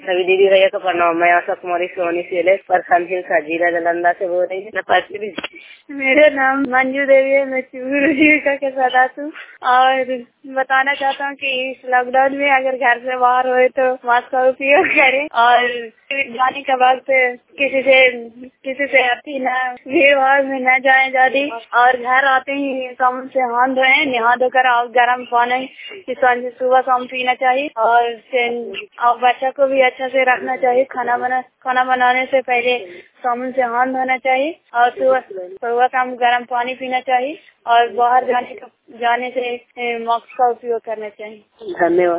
सभी दीदी भैया को प्रणाम। मैं आशा कुमारी सोनी सीले प्रखंड हिलसा जिला नालंदा से बोल रही हूँ। मेरा नाम मंजू देवी है। मैं चूरू जीविका के सदस्य हूँ और बताना चाहता हूँ कि इस लॉकडाउन में अगर घर से बाहर हुए तो मास्क का उपयोग करें और जाने के वक्त किसी से अति न भीड़ भाड़ में न जाए जाती और घर आते ही साबुन से हाथ धोए, नहा धोकर और गर्म पानी सुबह शाम पीना चाहिए और बच्चा को भी अच्छा से रखना चाहिए। खाना बनाने से पहले साबुन से हाथ धोना चाहिए और सुबह शाम गर्म पानी पीना चाहिए और बाहर जाने से मास्क का उपयोग करना चाहिए। धन्यवाद।